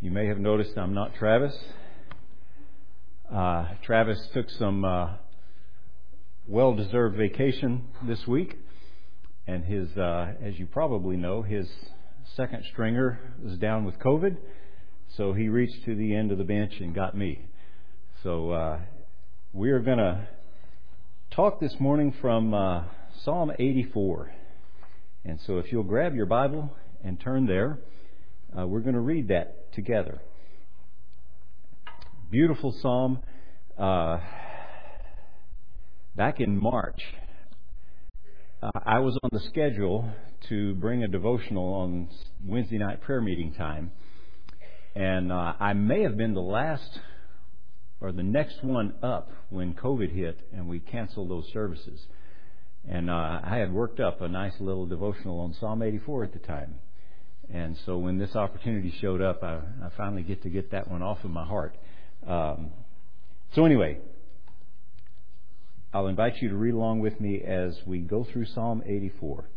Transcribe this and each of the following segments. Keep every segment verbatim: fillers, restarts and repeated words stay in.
You may have noticed I'm not Travis. Uh, Travis took some uh, well-deserved vacation this week, and his, uh, as you probably know, his second stringer was down with COVID, so he reached to the end of the bench and got me. So uh, we are going to talk this morning from uh, Psalm eighty-four, and so if you'll grab your Bible and turn there, uh, we're going to read that together. Beautiful psalm. Uh, back in March, uh, I was on the schedule to bring a devotional on Wednesday night prayer meeting time, and uh, I may have been the last or the next one up when COVID hit and we canceled those services. And uh, I had worked up a nice little devotional on Psalm eighty-four at the time. And so when this opportunity showed up, I, I finally get to get that one off of my heart. Um, so anyway, I'll invite you to read along with me as we go through Psalm eighty-four.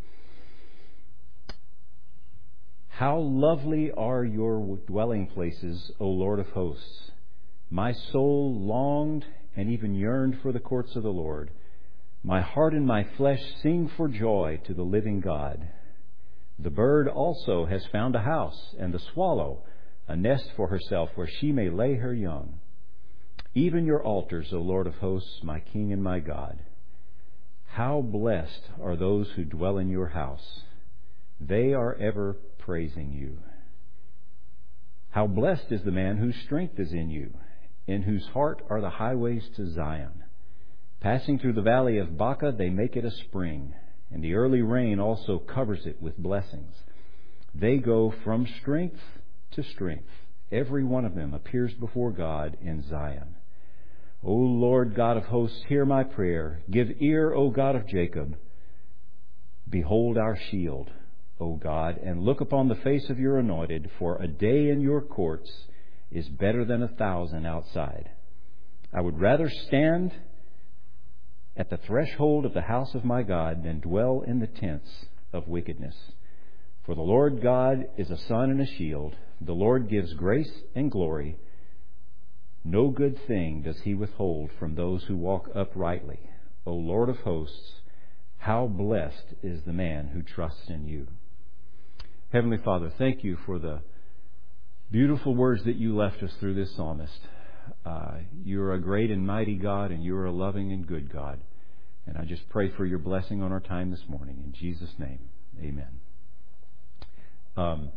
How lovely are your dwelling places, O Lord of hosts! My soul longed and even yearned for the courts of the Lord. My heart and my flesh sing for joy to the living God. The bird also has found a house, and the swallow a nest for herself where she may lay her young. Even your altars, O Lord of hosts, my King and my God. How blessed are those who dwell in your house. They are ever praising you. How blessed is the man whose strength is in you, in whose heart are the highways to Zion. Passing through the valley of Baca, they make it a spring, and the early rain also covers it with blessings. They go from strength to strength. Every one of them appears before God in Zion. O Lord God of hosts, hear my prayer. Give ear, O God of Jacob. Behold our shield, O God, and look upon the face of your anointed, for a day in your courts is better than a thousand outside. I would rather stand at the threshold of the house of my God than dwell in the tents of wickedness. For the Lord God is a sun and a shield. The Lord gives grace and glory. No good thing does he withhold from those who walk uprightly. O Lord of hosts, how blessed is the man who trusts in you. Heavenly Father, thank you for the beautiful words that you left us through this psalmist. Uh, you're a great and mighty God, and you're a loving and good God. And I just pray for your blessing on our time this morning. In Jesus' name, amen. Um,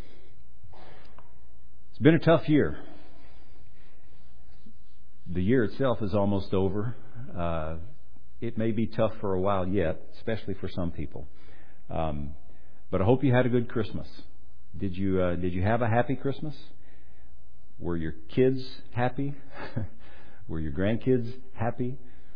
it's been a tough year. The year itself is almost over. Uh, it may be tough for a while yet, especially for some people. Um, but I hope you had a good Christmas. Did you uh, did you have a happy Christmas? Were your kids happy? Were your grandkids happy?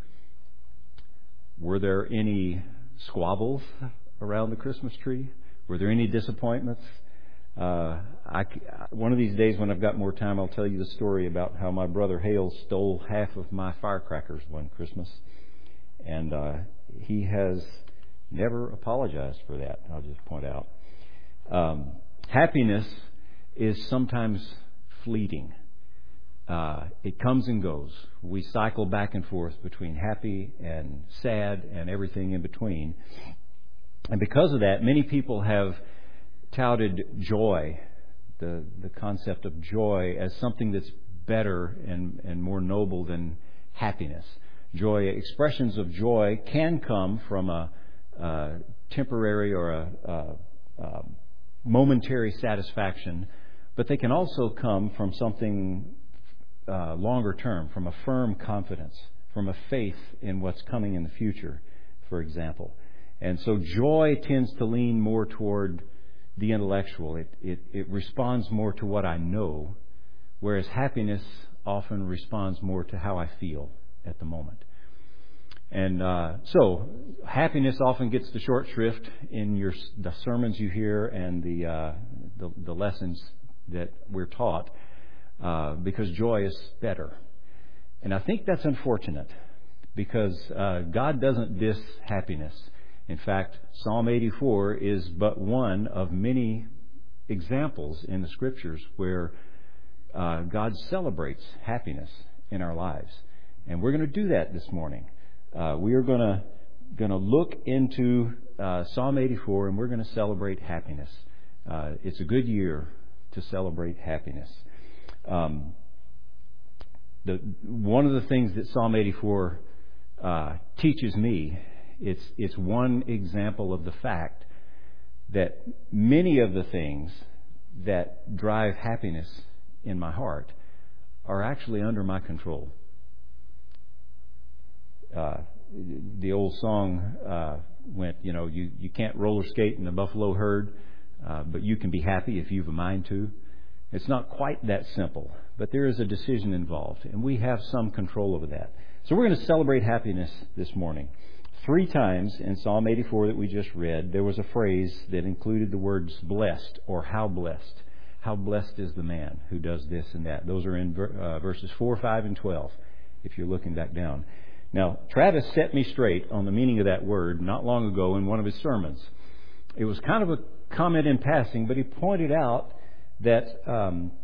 Were there any squabbles around the Christmas tree? Were there any disappointments? Uh, I, one of these days when I've got more time, I'll tell you the story about how my brother Hale stole half of my firecrackers one Christmas. And uh, he has never apologized for that, I'll just point out. Um, happiness is sometimes fleeting. Uh, it comes and goes. We cycle back and forth between happy and sad and everything in between. And because of that, many people have touted joy, the the concept of joy, as something that's better and, and more noble than happiness. Joy, expressions of joy can come from a, a temporary or a, a, a momentary satisfaction, but they can also come from something uh, longer term, from a firm confidence, from a faith in what's coming in the future, for example. And so joy tends to lean more toward the intellectual. It, it, it responds more to what I know, whereas happiness often responds more to how I feel at the moment. And uh, so happiness often gets the short shrift in your the sermons you hear and the uh, the, the lessons that we're taught, uh, because joy is better. And I think that's unfortunate, because uh, God doesn't diss happiness. In fact, Psalm eighty-four is but one of many examples in the Scriptures where uh, God celebrates happiness in our lives. And we're going to do that this morning. Uh, we are going to going to look into uh, Psalm eighty-four, and we're going to celebrate happiness. Uh, it's a good year to celebrate happiness. Um, the one of the things that Psalm eighty-four uh, teaches me, it's it's one example of the fact that many of the things that drive happiness in my heart are actually under my control. Uh, the old song uh, went, you know, you, you can't roller skate in the buffalo herd, uh, but you can be happy if you've a mind to. It's not quite that simple, but there is a decision involved, and we have some control over that. So we're going to celebrate happiness this morning. Three times in Psalm eighty-four that we just read, there was a phrase that included the words blessed or how blessed. How blessed is the man who does this and that. Those are in uh, verses four, five, and twelve, if you're looking back down. Now, Travis set me straight on the meaning of that word not long ago in one of his sermons. It was kind of a comment in passing, but he pointed out that um,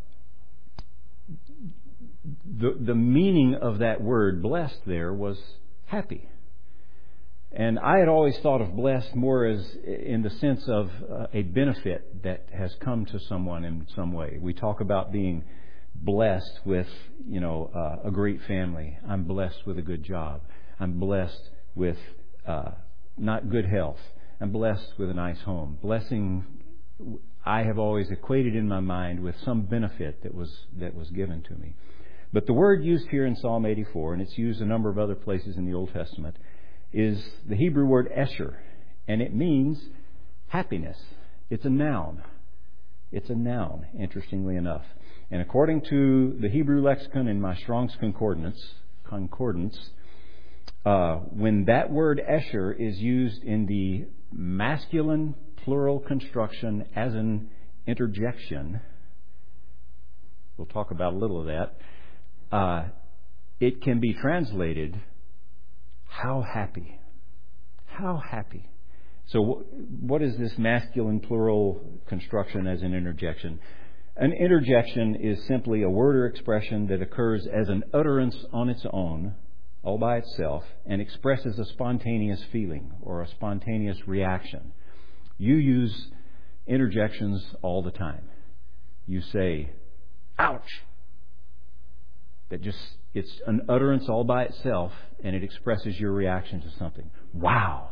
the, the meaning of that word, blessed, there was happy. And I had always thought of blessed more as in the sense of uh, a benefit that has come to someone in some way. We talk about being blessed with, you know, uh, a great family. I'm blessed with a good job. I'm blessed with uh, not good health. I'm blessed with a nice home. Blessing, I have always equated in my mind with some benefit that was that was given to me. But the word used here in Psalm eighty-four, and it's used a number of other places in the Old Testament, is the Hebrew word esher, and it means happiness. It's a noun. It's a noun, interestingly enough. And according to the Hebrew lexicon in my Strong's Concordance, concordance, uh, when that word esher is used in the masculine plural construction as an interjection, we'll talk about a little of that, uh, it can be translated, how happy. How happy. So what is this masculine plural construction as an interjection? An interjection is simply a word or expression that occurs as an utterance on its own, all by itself, and expresses a spontaneous feeling or a spontaneous reaction. You use interjections all the time. You say, ouch! That just, it's an utterance all by itself, and it expresses your reaction to something. Wow!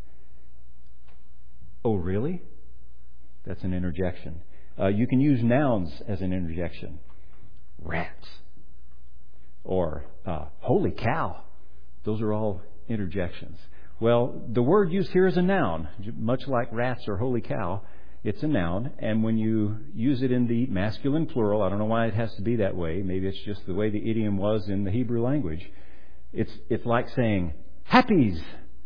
Oh, really? That's an interjection. Uh, you can use nouns as an interjection. Rats. Or, uh, holy cow. Those are all interjections. Well, the word used here is a noun. Much like rats or holy cow, it's a noun. And when you use it in the masculine plural, I don't know why it has to be that way. Maybe it's just the way the idiom was in the Hebrew language. It's, it's like saying, happies.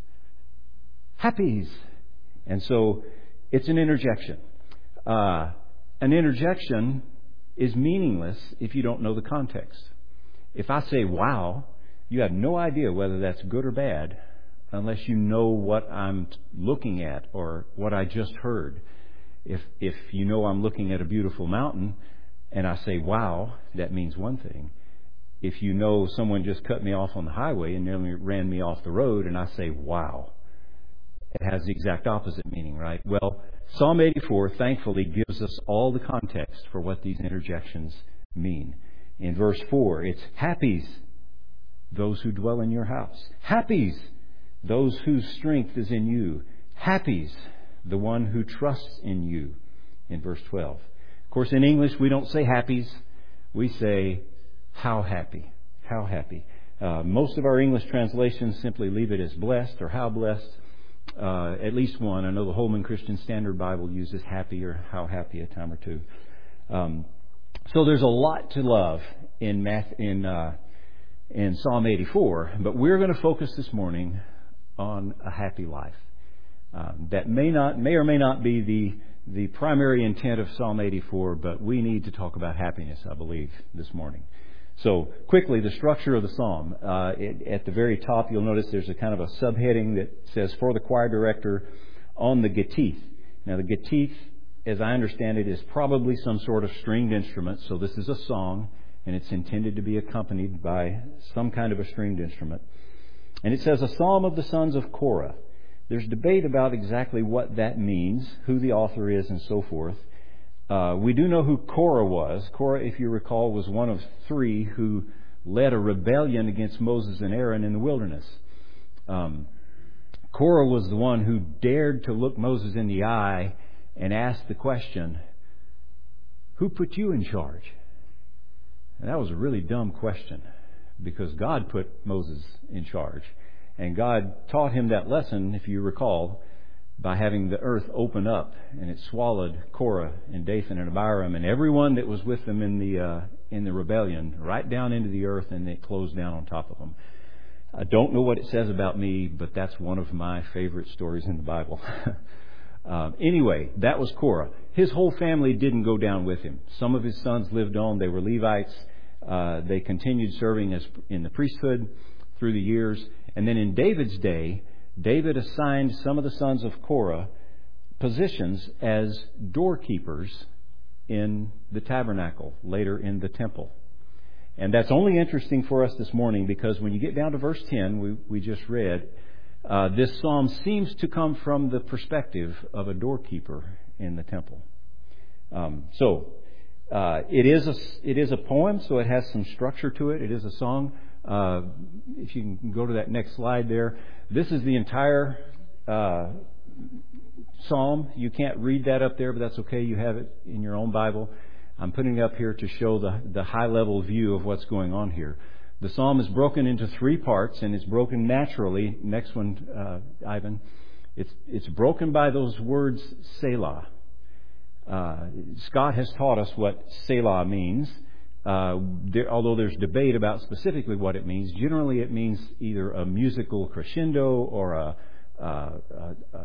Happies. And so it's an interjection. Uh, an interjection is meaningless if you don't know the context. If I say, wow, you have no idea whether that's good or bad unless you know what I'm looking at or what I just heard. If if you know I'm looking at a beautiful mountain and I say, wow, that means one thing. If you know someone just cut me off on the highway and nearly ran me off the road and I say, wow, it has the exact opposite meaning, right? Well, Psalm eighty-four, thankfully, gives us all the context for what these interjections mean. In verse four, it's happies, those who dwell in your house. Happies, those whose strength is in you. Happies, the one who trusts in you, in verse twelve. Of course, in English, we don't say happies. We say, how happy, how happy. Uh, most of our English translations simply leave it as blessed or how blessed. Uh, at least one. I know the Holman Christian Standard Bible uses happy or how happy a time or two. Um, so there's a lot to love in math, in uh, in Psalm eighty-four, but we're going to focus this morning on a happy life. Um, that may not, may or may not be the the primary intent of Psalm eighty-four, but we need to talk about happiness, I believe, this morning. So quickly, the structure of the psalm. Uh, it, at the very top, you'll notice there's a kind of a subheading that says, for the choir director on the Gittith. Now, the Gittith as I understand it, is probably some sort of stringed instrument. So this is a song, and it's intended to be accompanied by some kind of a stringed instrument. And it says, a psalm of the sons of Korah. There's debate about exactly what that means, who the author is, and so forth. Uh, we do know who Korah was. Korah, if you recall, was one of three who led a rebellion against Moses and Aaron in the wilderness. Um, Korah was the one who dared to look Moses in the eye and ask the question, who put you in charge? And that was a really dumb question, because God put Moses in charge. And God taught him that lesson, if you recall, by having the earth open up, and it swallowed Korah and Dathan and Abiram and everyone that was with them in the uh, in the rebellion right down into the earth, and it closed down on top of them. I don't know what it says about me, but that's one of my favorite stories in the Bible. uh, anyway, that was Korah. His whole family didn't go down with him. Some of his sons lived on. They were Levites. Uh, they continued serving as in the priesthood through the years. And then in David's day, David assigned some of the sons of Korah positions as doorkeepers in the tabernacle, later in the temple. And that's only interesting for us this morning because when you get down to verse ten, we, we just read, uh, this psalm seems to come from the perspective of a doorkeeper in the temple. Um, so, uh, it is a, it is a poem, so it has some structure to it. It is a song. Uh, if you can go to that next slide there. This is the entire uh, psalm. You can't read that up there, but that's okay. You have it in your own Bible. I'm putting it up here to show the, the high-level view of what's going on here. The psalm is broken into three parts, and it's broken naturally. Next one, uh, Ivan. It's, it's broken by those words, Selah. Uh, Scott has taught us what Selah means. Uh, there, although there's debate about specifically what it means, generally it means either a musical crescendo or a, a, a, a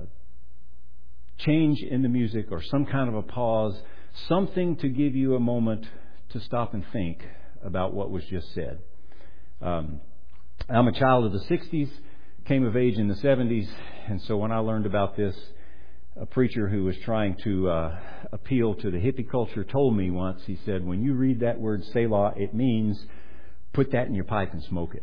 change in the music or some kind of a pause, something to give you a moment to stop and think about what was just said. Um, I'm a child of the sixties, came of age in the seventies, and so when I learned about this, a preacher who was trying to uh, appeal to the hippie culture told me once, he said, when you read that word Selah, it means put that in your pipe and smoke it.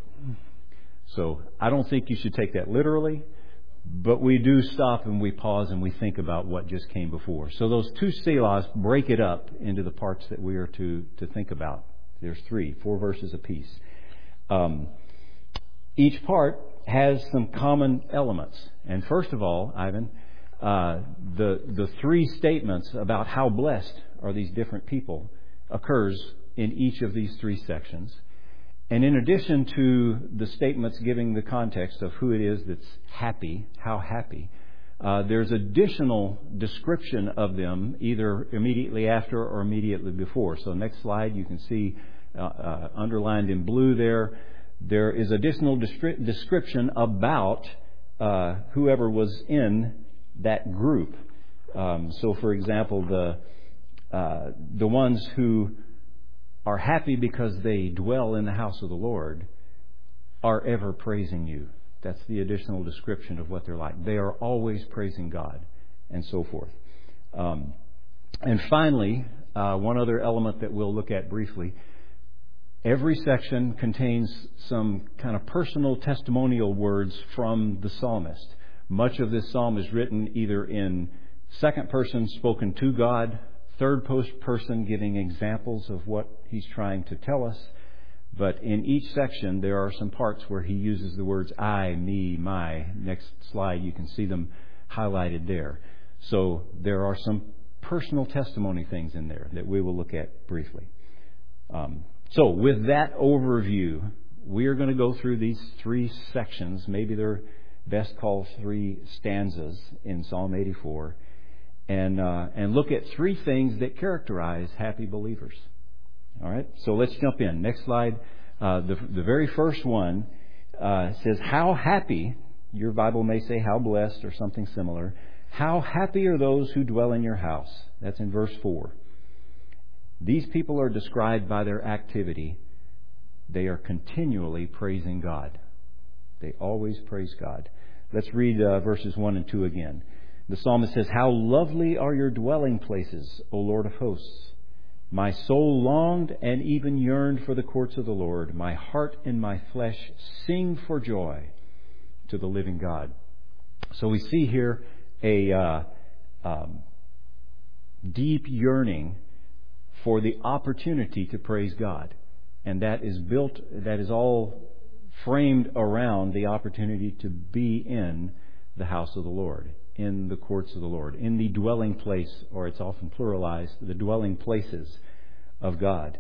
So I don't think you should take that literally, but we do stop and we pause and we think about what just came before. So those two Selahs break it up into the parts that we are to, to think about. There's three, four verses apiece. Um, each part has some common elements. And first of all, Ivan, Uh, the the three statements about how blessed are these different people occurs in each of these three sections. And in addition to the statements giving the context of who it is that's happy, how happy, uh, there's additional description of them either immediately after or immediately before. So next slide, you can see uh, uh, underlined in blue there, there is additional destri- description about uh, whoever was in that group. Um, so, for example, the uh, the ones who are happy because they dwell in the house of the Lord are ever praising you. That's the additional description of what they're like. They are always praising God, and so forth. Um, and finally, uh, one other element that we'll look at briefly. Every section contains some kind of personal testimonial words from the psalmist. Much of this psalm is written either in second person spoken to God, third person giving examples of what he's trying to tell us. But in each section, there are some parts where he uses the words I, me, my. Next slide, you can see them highlighted there. So there are some personal testimony things in there that we will look at briefly. Um, so with that overview, we are going to go through these three sections. Maybe they're best called three stanzas in Psalm eighty-four, and uh, and look at three things that characterize happy believers. All right, so let's jump in. Next slide. Uh, the the very first one uh, says, "How happy." Your Bible may say, "How blessed," or something similar. How happy are those who dwell in your house? That's in verse four. These people are described by their activity. They are continually praising God. They always praise God. Let's read uh, verses one and two again. The psalmist says, "How lovely are your dwelling places, O Lord of hosts! My soul longed and even yearned for the courts of the Lord. My heart and my flesh sing for joy to the living God." So we see here a uh, um, deep yearning for the opportunity to praise God. And that is built, that is all framed around the opportunity to be in the house of the Lord, in the courts of the Lord, in the dwelling place, or it's often pluralized, the dwelling places of God.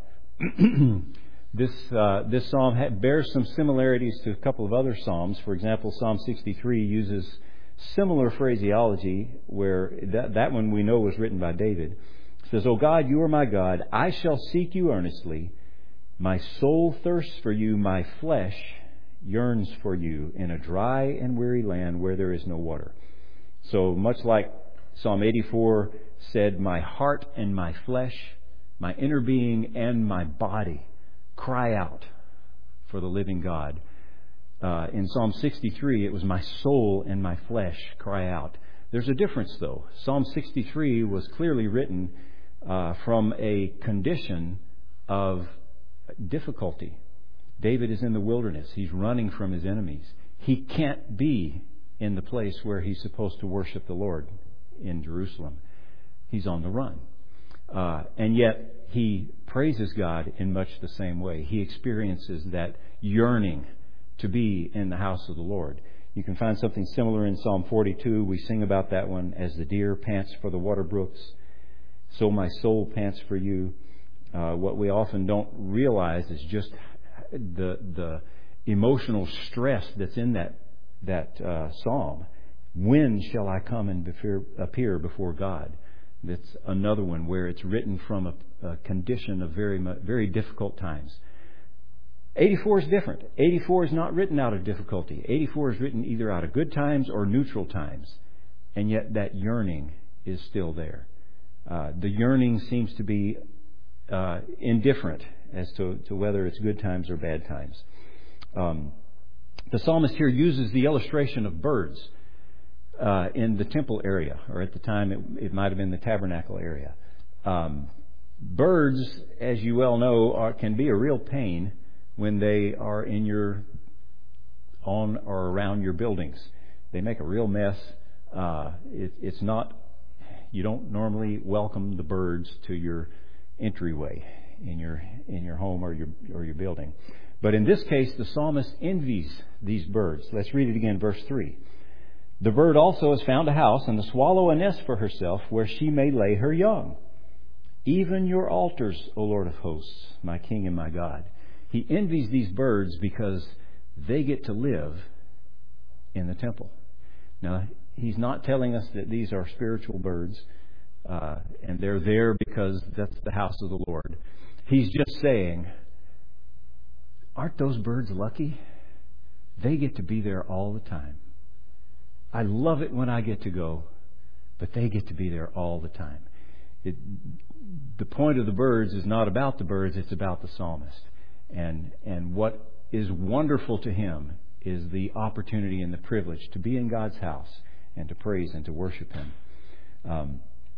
This uh, this psalm ha- bears some similarities to a couple of other psalms. For example, Psalm sixty-three uses similar phraseology, where that, that one we know was written by David. It says, "O God, you are my God. I shall seek you earnestly. My soul thirsts for you. My flesh yearns for you in a dry and weary land where there is no water." So much like Psalm eighty-four said, "My heart and my flesh, my inner being and my body cry out for the living God." Uh, in Psalm sixty-three, it was "my soul and my flesh cry out." There's a difference, though. Psalm sixty-three was clearly written uh, from a condition of difficulty. David is in the wilderness. He's running from his enemies. He can't be in the place where he's supposed to worship the Lord in Jerusalem. He's on the run. Uh, and yet he praises God in much the same way. He experiences that yearning to be in the house of the Lord. You can find something similar in Psalm forty-two. We sing about that one. "As the deer pants for the water brooks, so my soul pants for you." Uh, what we often don't realize is just the the emotional stress that's in that that uh, psalm. When shall I come and before, appear before God? That's another one where it's written from a, a condition of very very difficult times. eighty-four is different. eighty-four is not written out of difficulty. eighty-four is written either out of good times or neutral times. And yet that yearning is still there. Uh, the yearning seems to be uh, indifferent as to, to whether it's good times or bad times. Um, the psalmist here uses the illustration of birds uh, in the temple area, or at the time it, it might have been the tabernacle area. Um, birds, as you well know, are, can be a real pain when they are in your, on or around your buildings. They make a real mess. Uh, it, it's not, you don't normally welcome the birds to your entryway in your in your home or your or your building. But in this case, the psalmist envies these birds. Let's read it again, verse three. "The bird also has found a house, and the swallow a nest for herself, where she may lay her young. Even your altars, O Lord of hosts, my King and my God." He envies these birds because they get to live in the temple. Now, he's not telling us that these are spiritual birds, uh, and they're there because that's the house of the Lord. He's just saying, aren't those birds lucky? They get to be there all the time. I love it when I get to go, but they get to be there all the time. It, the point of the birds is not about the birds, it's about the psalmist. And and what is wonderful to him is the opportunity and the privilege to be in God's house and to praise and to worship Him. Um,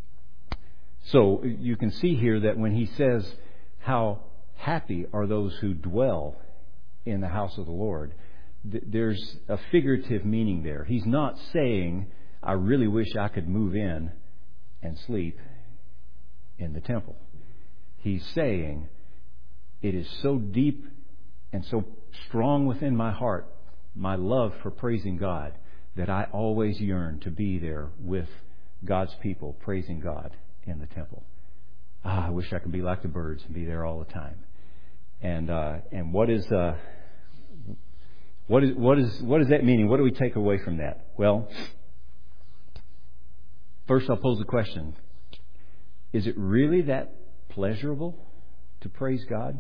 so you can see here that when he says, "How happy are those who dwell in the house of the Lord," th- there's a figurative meaning there. He's not saying, "I really wish I could move in and sleep in the temple." He's saying, it is so deep and so strong within my heart, my love for praising God, that I always yearn to be there with God's people, praising God in the temple. Ah, I wish I could be like the birds and be there all the time. And uh, and what is uh, what is what is what does that mean? What do we take away from that? Well, first I'll pose the question: is it really that pleasurable to praise God?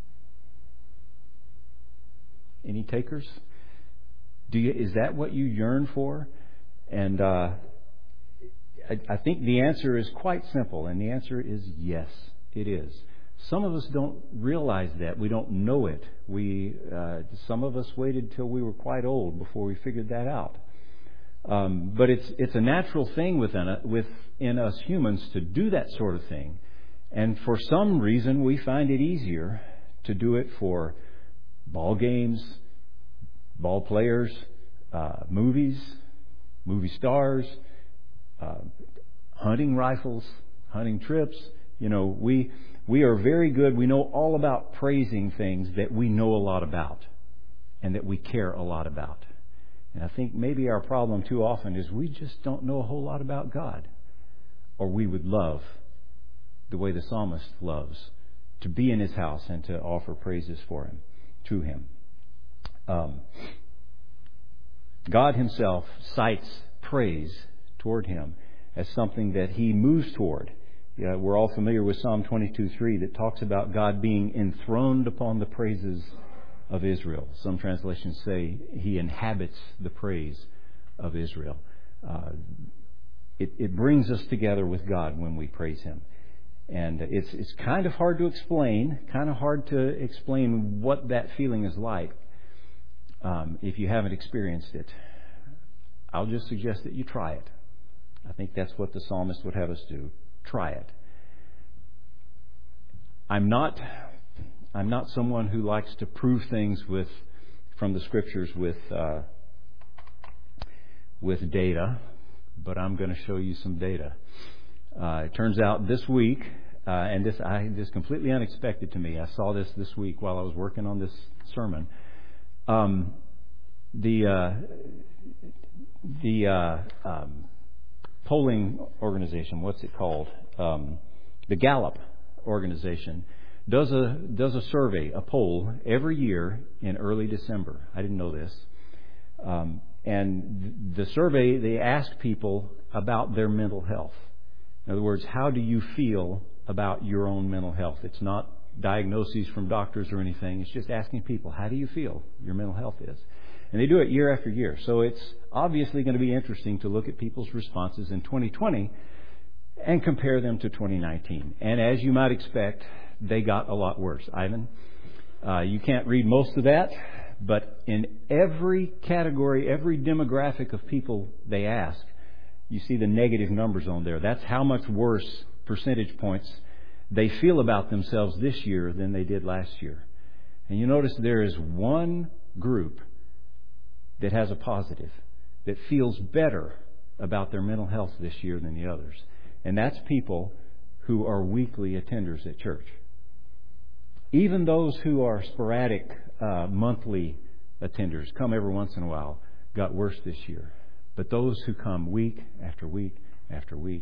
Any takers? Do you, is that what you yearn for? And uh, I, I think the answer is quite simple, and the answer is yes, it is. Some of us don't realize that. We don't know it. We uh, some of us waited till we were quite old before we figured that out. Um, but it's it's a natural thing within it, within us humans to do that sort of thing. And for some reason, we find it easier to do it for ball games, ball players, uh, movies, movie stars, uh, hunting rifles, hunting trips. You know, we we are very good. We know all about praising things that we know a lot about and that we care a lot about. And I think maybe our problem too often is we just don't know a whole lot about God. Or we would love, the way the psalmist loves, to be in His house and to offer praises for Him, to Him. Um, God Himself cites praise toward Him as something that He moves toward. Yeah, we're all familiar with Psalm twenty-two three that talks about God being enthroned upon the praises of Israel. Some translations say He inhabits the praise of Israel. Uh, it, it brings us together with God when we praise Him. And it's it's kind of hard to explain, kind of hard to explain what that feeling is like um, if you haven't experienced it. I'll just suggest that you try it. I think that's what the psalmist would have us do. Try it. I'm not I'm not someone who likes to prove things with from the Scriptures with uh, with data, but I'm going to show you some data. Uh, it turns out this week, uh, and this I this is completely unexpected to me. I saw this this week while I was working on this sermon. Um, the uh, the uh, um, polling organization, what's it called? Um, the Gallup organization does a does a survey, a poll every year in early December. I didn't know this. Um, and the survey, they ask people about their mental health. In other words, how do you feel about your own mental health? It's not diagnoses from doctors or anything. It's just asking people, how do you feel your mental health is? And they do it year after year. So it's obviously going to be interesting to look at people's responses in twenty twenty and compare them to twenty nineteen. And as you might expect, they got a lot worse. Ivan, uh, you can't read most of that, but in every category, every demographic of people they ask, you see the negative numbers on there. That's how much worse percentage points they feel about themselves this year than they did last year. And you notice there is one group that has a positive, that feels better about their mental health this year than the others. And that's people who are weekly attenders at church. Even those who are sporadic uh, monthly attenders, come every once in a while, got worse this year. But those who come week after week after week,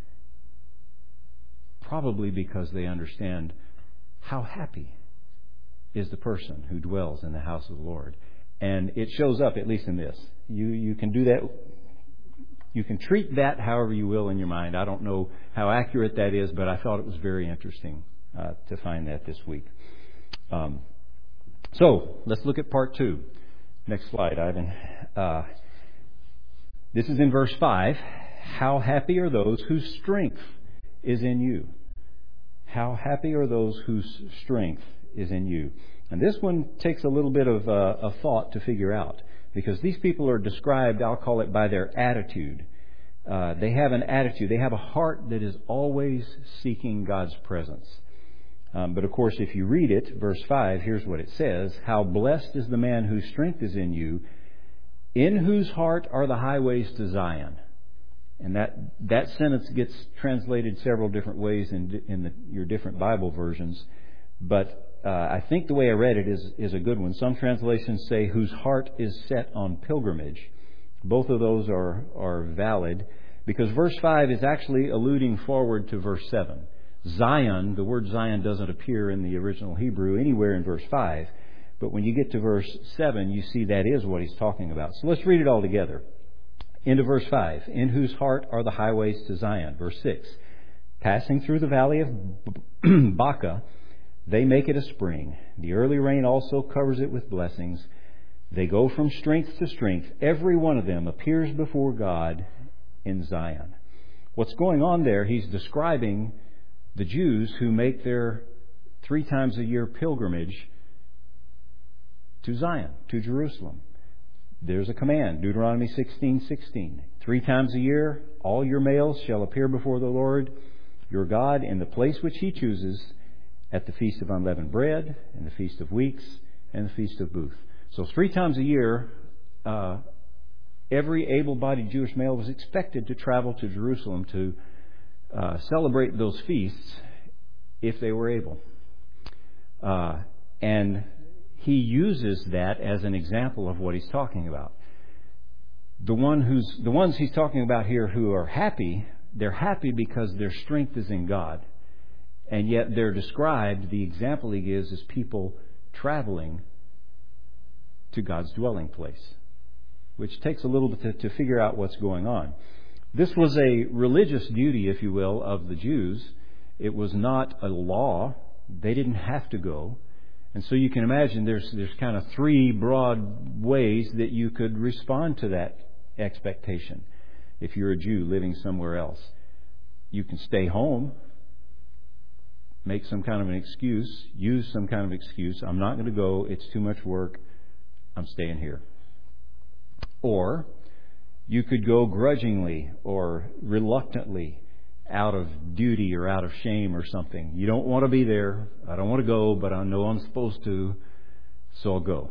probably because they understand how happy is the person who dwells in the house of the Lord. And it shows up, at least in this. You you can do that. You can treat that however you will in your mind. I don't know how accurate that is, but I thought it was very interesting uh, to find that this week. Um, so let's look at part two. Next slide, Ivan. Uh, this is in verse five. How happy are those whose strength is in you? How happy are those whose strength is in you? And this one takes a little bit of uh, a thought to figure out, because these people are described, I'll call it, by their attitude. Uh, they have an attitude. They have a heart that is always seeking God's presence. Um, but of course, if you read it, verse five, here's what it says. How blessed is the man whose strength is in you, in whose heart are the highways to Zion. And that that sentence gets translated several different ways in, in the, your different Bible versions. But uh, I think the way I read it is, is a good one. Some translations say, whose heart is set on pilgrimage. Both of those are, are valid, because verse five is actually alluding forward to verse seven. Zion, the word Zion doesn't appear in the original Hebrew anywhere in verse five. But when you get to verse seven, you see that is what he's talking about. So let's read it all together. Into verse five. In whose heart are the highways to Zion. Verse six. Passing through the valley of Baca, they make it a spring. The early rain also covers it with blessings. They go from strength to strength. Every one of them appears before God in Zion. What's going on there, he's describing the Jews who make their three times a year pilgrimage to Zion, to Jerusalem. There's a command, Deuteronomy sixteen sixteen. Three times a year, all your males shall appear before the Lord your God in the place which He chooses, at the Feast of Unleavened Bread, and the Feast of Weeks, and the Feast of Booths. So three times a year, uh, every able-bodied Jewish male was expected to travel to Jerusalem to uh, celebrate those feasts if they were able. Uh, and he uses that as an example of what he's talking about. The one who's the ones he's talking about here who are happy, they're happy because their strength is in God. And yet they're described, the example he gives is people traveling to God's dwelling place, which takes a little bit to, to figure out what's going on. This was a religious duty, if you will, of the Jews. It was not a law. They didn't have to go. And so you can imagine there's there's kind of three broad ways that you could respond to that expectation if you're a Jew living somewhere else. You can stay home, make some kind of an excuse, use some kind of excuse. I'm not going to go. It's too much work. I'm staying here. Or you could go grudgingly or reluctantly out of duty or out of shame or something. You don't want to be there. I don't want to go, but I know I'm supposed to, so I'll go.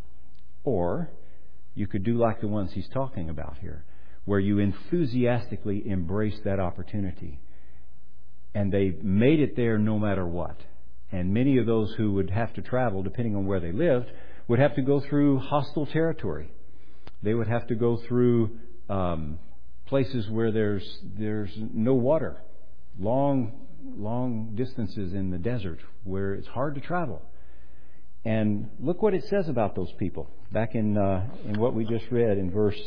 Or you could do like the ones he's talking about here, where you enthusiastically embrace that opportunity. And they made it there no matter what. And many of those who would have to travel, depending on where they lived, would have to go through hostile territory. They would have to go through um, places where there's there's no water, long long distances in the desert where it's hard to travel. And look what it says about those people back in uh, in what we just read in verse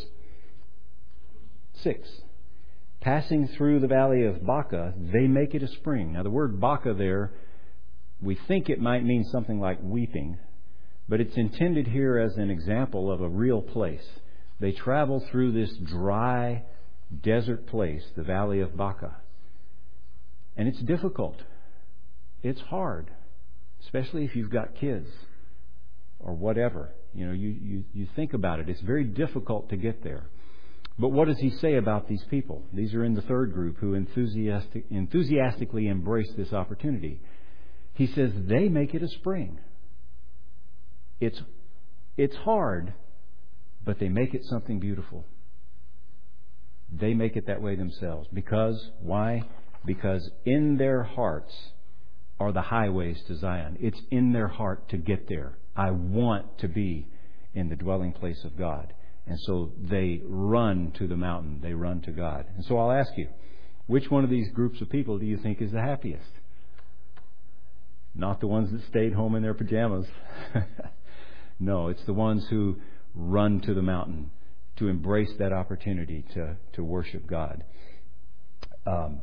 six. Passing through the valley of Baca, they make it a spring. Now the word Baca there, we think it might mean something like weeping, but it's intended here as an example of a real place. They travel through this dry desert place, the valley of Baca. And it's difficult. It's hard, especially if you've got kids or whatever. You know, you, you, you think about it. It's very difficult to get there. But what does he say about these people? These are in the third group who enthusiastic, enthusiastically embrace this opportunity. He says they make it a spring. It's, it's hard, but they make it something beautiful. They make it that way themselves. Because, why? Because in their hearts are the highways to Zion. It's in their heart to get there. I want to be in the dwelling place of God. And so they run to the mountain. They run to God. And so I'll ask you, which one of these groups of people do you think is the happiest? Not the ones that stayed home in their pajamas. No, it's the ones who run to the mountain to embrace that opportunity to, to worship God. Um,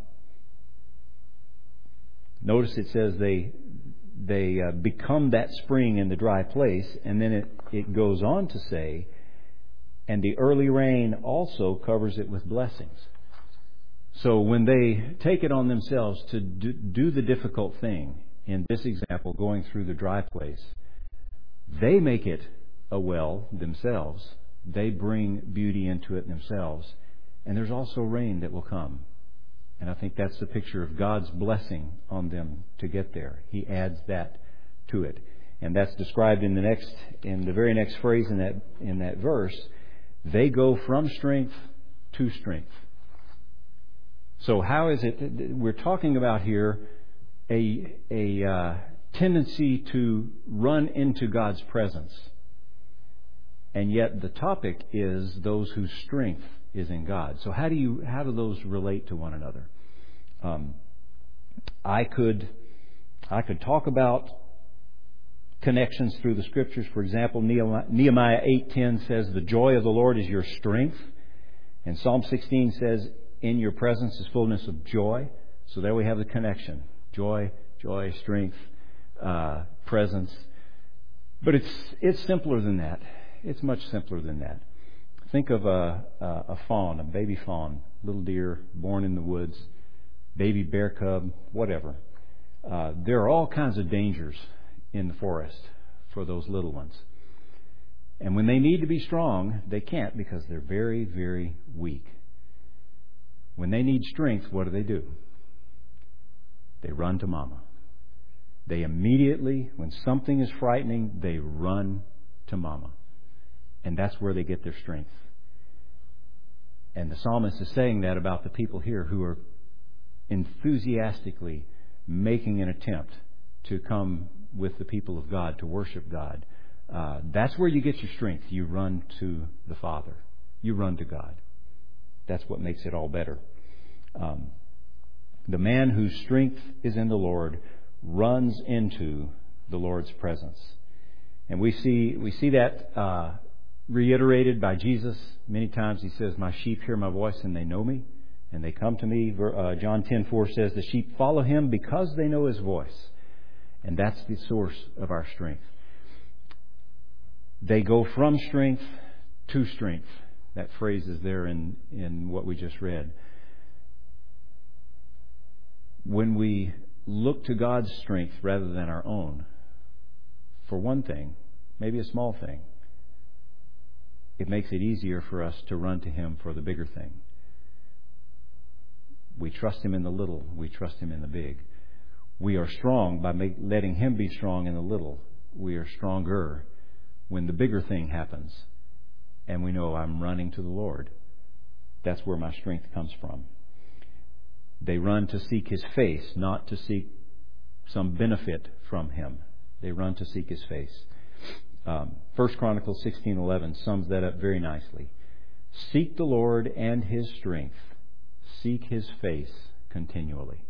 notice it says they they uh, become that spring in the dry place, and then it, it goes on to say, and the early rain also covers it with blessings. So when they take it on themselves to do, do the difficult thing, in this example, going through the dry place, they make it a well themselves. They bring beauty into it themselves. And there's also rain that will come. And I think that's the picture of God's blessing on them to get there. He adds that to it. And that's described in the next, in the very next phrase in that in that verse. They go from strength to strength. So how is it, we're talking about here a, a uh, tendency to run into God's presence. And yet the topic is those whose strength is in God. So how do you how do those relate to one another? Um, I could I could talk about connections through the Scriptures. For example, Nehemiah eight ten says, "The joy of the Lord is your strength." And Psalm sixteen says, "In your presence is fullness of joy." So there we have the connection: joy, joy, strength, uh, presence. But it's it's simpler than that. It's much simpler than that. Think of a, a, a fawn, a baby fawn, little deer born in the woods, baby bear cub, whatever. Uh, there are all kinds of dangers in the forest for those little ones. And when they need to be strong, they can't because they're very, very weak. When they need strength, what do they do? They run to Mama. They immediately, when something is frightening, they run to Mama. And that's where they get their strength. And the psalmist is saying that about the people here who are enthusiastically making an attempt to come with the people of God, to worship God. Uh, that's where you get your strength. You run to the Father. You run to God. That's what makes it all better. Um, the man whose strength is in the Lord runs into the Lord's presence. And we see we see that uh, reiterated by Jesus. Many times He says, my sheep hear my voice and they know me and they come to me. Uh, John ten four says, the sheep follow Him because they know His voice. And that's the source of our strength. They go from strength to strength. That phrase is there in, in what we just read. When we look to God's strength rather than our own, for one thing, maybe a small thing, it makes it easier for us to run to Him for the bigger thing. We trust Him in the little. We trust Him in the big. We are strong by make, letting Him be strong in the little. We are stronger when the bigger thing happens. And we know I'm running to the Lord. That's where my strength comes from. They run to seek His face, not to seek some benefit from Him. They run to seek His face. Um, First Chronicles sixteen eleven sums that up very nicely. Seek the Lord and His strength. Seek His face continually.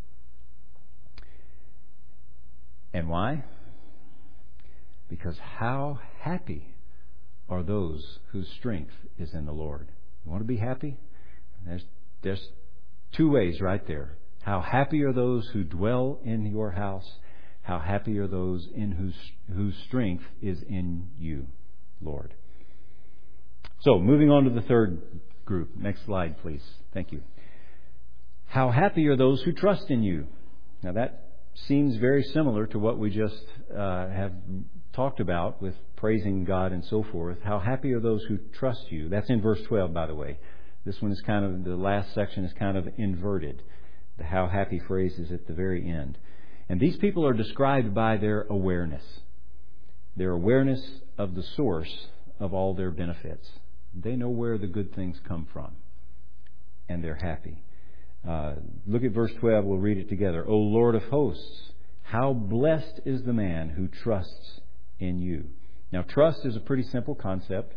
And why? Because how happy are those whose strength is in the Lord. You want to be happy? There's, there's two ways right there. How happy are those who dwell in your house? How happy are those in whose whose strength is in you, Lord? So, moving on to the third group. Next slide, please. Thank you. How happy are those who trust in you? Now that seems very similar to what we just uh, have talked about with praising God and so forth. How happy are those who trust you? That's in verse twelve, by the way. This one is kind of, the last section is kind of inverted. The how happy phrase is at the very end. And these people are described by their awareness. Their awareness of the source of all their benefits. They know where the good things come from. And they're happy. Uh, look at verse twelve. We'll read it together. O Lord of hosts, how blessed is the man who trusts in you. Now, trust is a pretty simple concept.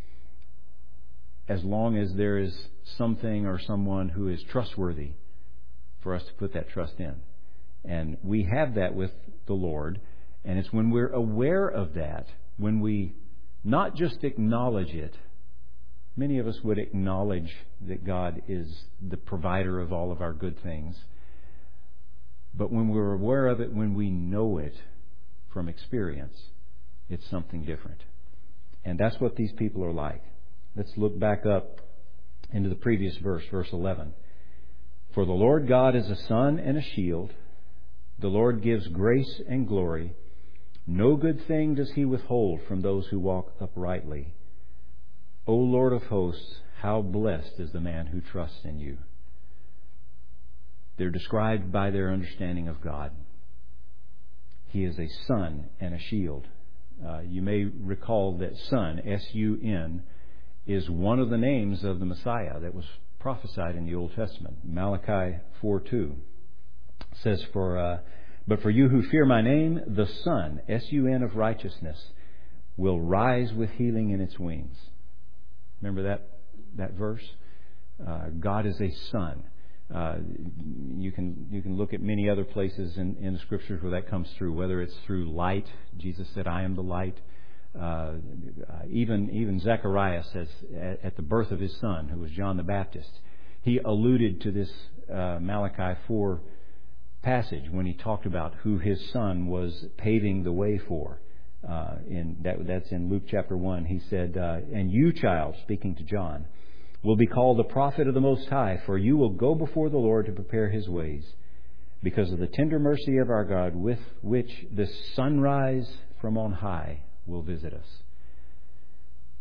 As long as there is something or someone who is trustworthy for us to put that trust in. And we have that with the Lord. And it's when we're aware of that, when we not just acknowledge it. Many of us would acknowledge that God is the provider of all of our good things. But when we're aware of it, when we know it from experience, it's something different. And that's what these people are like. Let's look back up into the previous verse, verse eleven. For the Lord God is a sun and a shield. The Lord gives grace and glory. No good thing does He withhold from those who walk uprightly. O Lord of hosts, how blessed is the man who trusts in you. They're described by their understanding of God. He is a sun and a shield. Uh, you may recall that sun, S U N, is one of the names of the Messiah that was prophesied in the Old Testament. Malachi four two says, "For uh, but for you who fear my name, the sun, S U N of righteousness, will rise with healing in its wings." Remember that that verse? Uh, God is a sun. Uh, you can you can look at many other places in, in the Scriptures where that comes through. Whether it's through light, Jesus said, "I am the light." Uh, even even Zechariah says at, at the birth of his son, who was John the Baptist, he alluded to this uh, Malachi four passage when he talked about who his son was paving the way for. Uh, in that that's in Luke chapter one. He said, uh, "And you, child," speaking to John, "will be called the prophet of the Most High, for you will go before the Lord to prepare His ways, because of the tender mercy of our God, with which the sunrise from on high will visit us."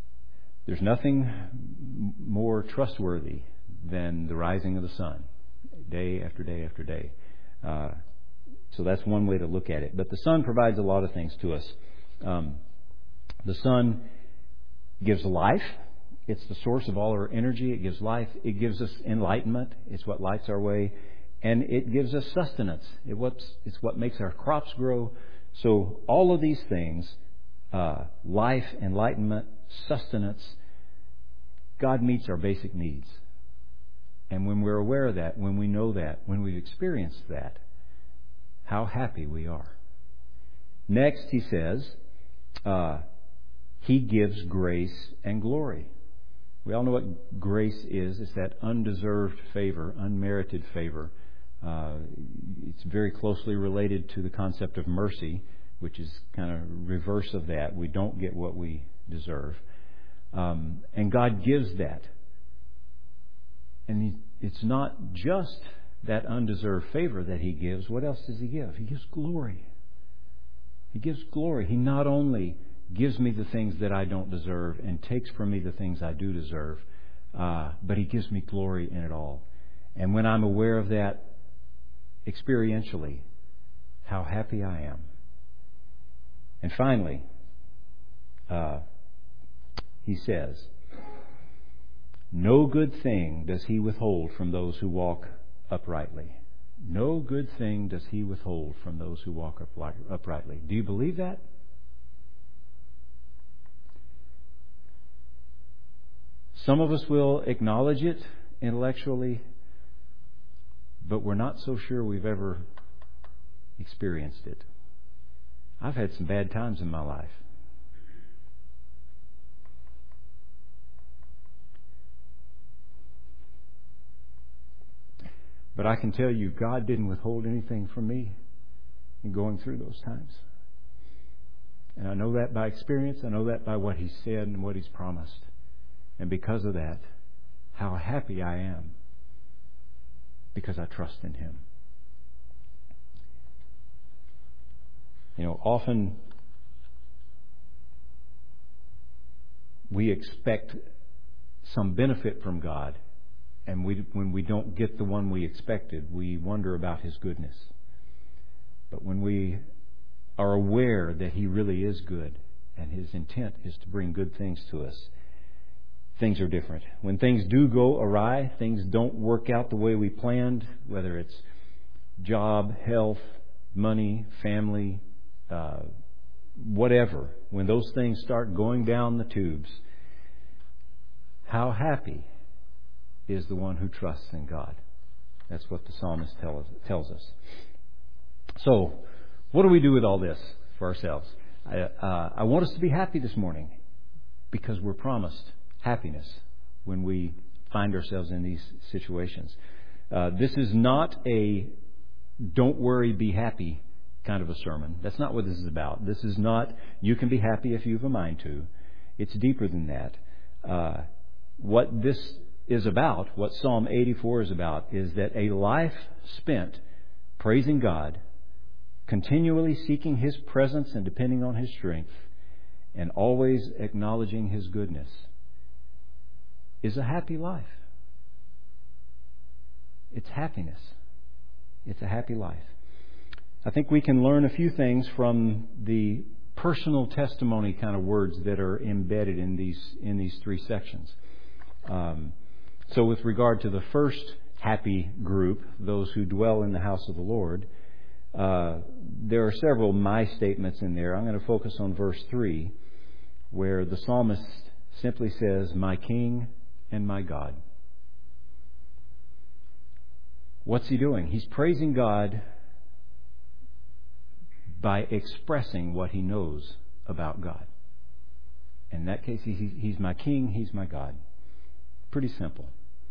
There's nothing more trustworthy than the rising of the sun, day after day after day. Uh, so that's one way to look at it. But the sun provides a lot of things to us. Um, the sun gives life. It's the source of all our energy. It gives life. It gives us enlightenment. It's what lights our way. And it gives us sustenance. It what's, it's what makes our crops grow. So all of these things, uh, life, enlightenment, sustenance, God meets our basic needs. And when we're aware of that, when we know that, when we've experienced that, how happy we are. Next, he says, uh, he gives grace and glory. We all know what grace is. It's that undeserved favor, unmerited favor. Uh, it's very closely related to the concept of mercy, which is kind of reverse of that. We don't get what we deserve. Um, and God gives that. And he, it's not just that undeserved favor that He gives. What else does He give? He gives glory. He gives glory. He not only gives me the things that I don't deserve and takes from me the things I do deserve, uh, but He gives me glory in it all. And when I'm aware of that experientially, how happy I am. And finally, uh, he says, no good thing does He withhold from those who walk uprightly. No good thing does He withhold from those who walk uprightly. Do you believe that? Some of us will acknowledge it intellectually, but we're not so sure we've ever experienced it. I've had some bad times in my life. But I can tell you, God didn't withhold anything from me in going through those times. And I know that by experience. I know that by what He said and what He's promised. And because of that, how happy I am. Because I trust in Him. You know, often we expect some benefit from God. And we, when we don't get the one we expected, we wonder about His goodness. But when we are aware that He really is good and His intent is to bring good things to us, things are different. When things do go awry, things don't work out the way we planned, whether it's job, health, money, family, uh, whatever, when those things start going down the tubes, how happy is the one who trusts in God. That's what the psalmist tell us, tells us. So, what do we do with all this for ourselves? I, uh, I want us to be happy this morning because we're promised happiness when we find ourselves in these situations. Uh, this is not a don't worry, be happy kind of a sermon. That's not what this is about. This is not you can be happy if you have a mind to. It's deeper than that. Uh, what this is about, what Psalm eighty-four is about, is that a life spent praising God, continually seeking His presence and depending on His strength, and always acknowledging His goodness, is a happy life. It's happiness. It's a happy life. I think we can learn a few things from the personal testimony kind of words that are embedded in these in these three sections. Um, So with regard to the first happy group, those who dwell in the house of the Lord, uh, there are several my statements in there. I'm going to focus on verse three, where the psalmist simply says, my King and my God. What's he doing? He's praising God by expressing what he knows about God. In that case, he, he's my King, He's my God. Pretty simple.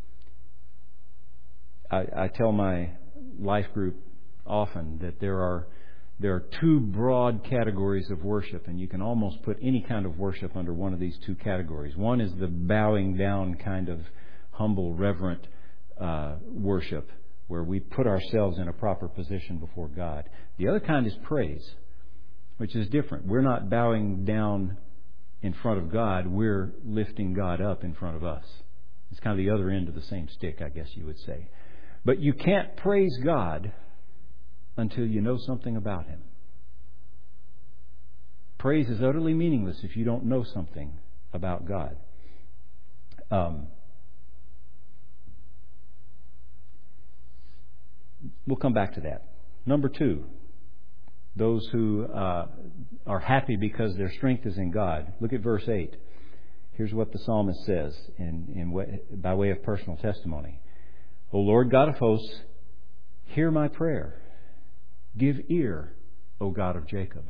I, I tell my life group often that there are there are two broad categories of worship, and you can almost put any kind of worship under one of these two categories. One is the bowing down kind of humble, reverent uh, worship, where we put ourselves in a proper position before God. The other kind is praise, which is different. We're not bowing down in front of God, we're lifting God up in front of us. It's kind of the other end of the same stick, I guess you would say. But you can't praise God until you know something about Him. Praise is utterly meaningless if you don't know something about God. Um, we'll come back to that. Number two, those who uh, are happy because their strength is in God. Look at verse eight. Here's what the psalmist says in, in way, by way of personal testimony. O Lord God of hosts, hear my prayer. Give ear, O God of Jacob.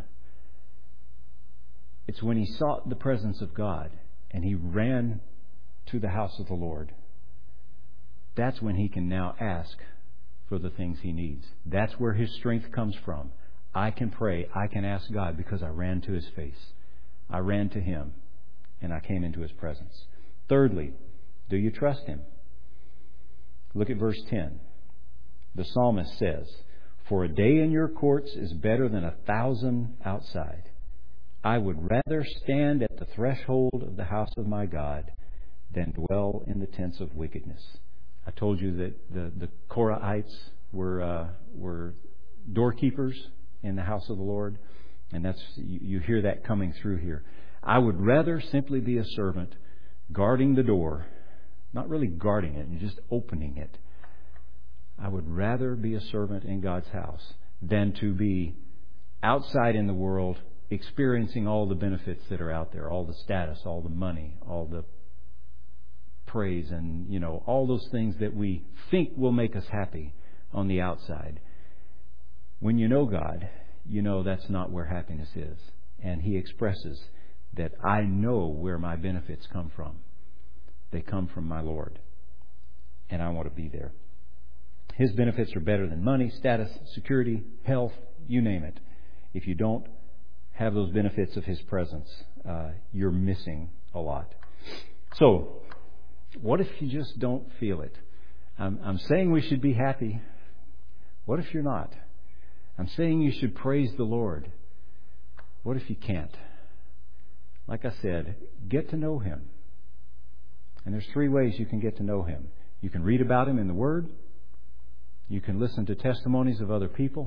It's when he sought the presence of God and he ran to the house of the Lord. That's when he can now ask for the things he needs. That's where his strength comes from. I can pray, I can ask God because I ran to His face. I ran to Him and I came into His presence. Thirdly, do you trust Him? Look at verse ten. The psalmist says, For a day in your courts is better than a thousand outside. I would rather stand at the threshold of the house of my God than dwell in the tents of wickedness. I told you that the, the Korahites were uh, were doorkeepers in the house of the Lord. And that's you, you hear that coming through here. I would rather simply be a servant guarding the door, not really guarding it, and just opening it. I would rather be a servant in God's house than to be outside in the world experiencing all the benefits that are out there, all the status, all the money, all the praise, and, you know, all those things that we think will make us happy on the outside. When you know God, you know that's not where happiness is. And He expresses that I know where my benefits come from. They come from my Lord. And I want to be there. His benefits are better than money, status, security, health, you name it. If you don't have those benefits of His presence, uh, you're missing a lot. So, what if you just don't feel it? I'm, I'm saying we should be happy. What if you're not? I'm saying you should praise the Lord. What if you can't? Like I said, get to know Him. And there's three ways you can get to know Him. You can read about Him in the Word. You can listen to testimonies of other people.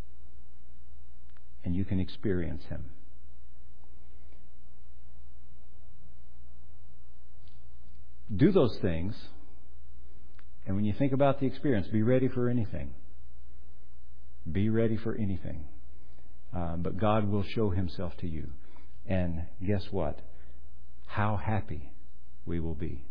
And you can experience Him. Do those things. And when you think about the experience, be ready for anything. Be ready for anything. Um, but God will show Himself to you. And guess what? How happy we will be.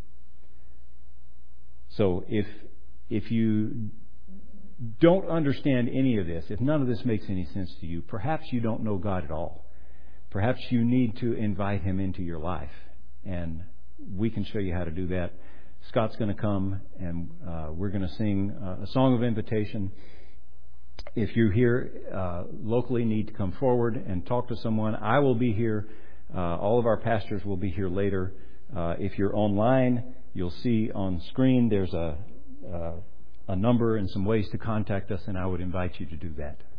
So if if you don't understand any of this, if none of this makes any sense to you, perhaps you don't know God at all. Perhaps you need to invite Him into your life. And we can show you how to do that. Scott's going to come and uh, we're going to sing uh, a song of invitation. If you're here uh, locally, need to come forward and talk to someone. I will be here. Uh, all of our pastors will be here later. Uh, if you're online, you'll see on screen there's a, uh, a number and some ways to contact us, and I would invite you to do that.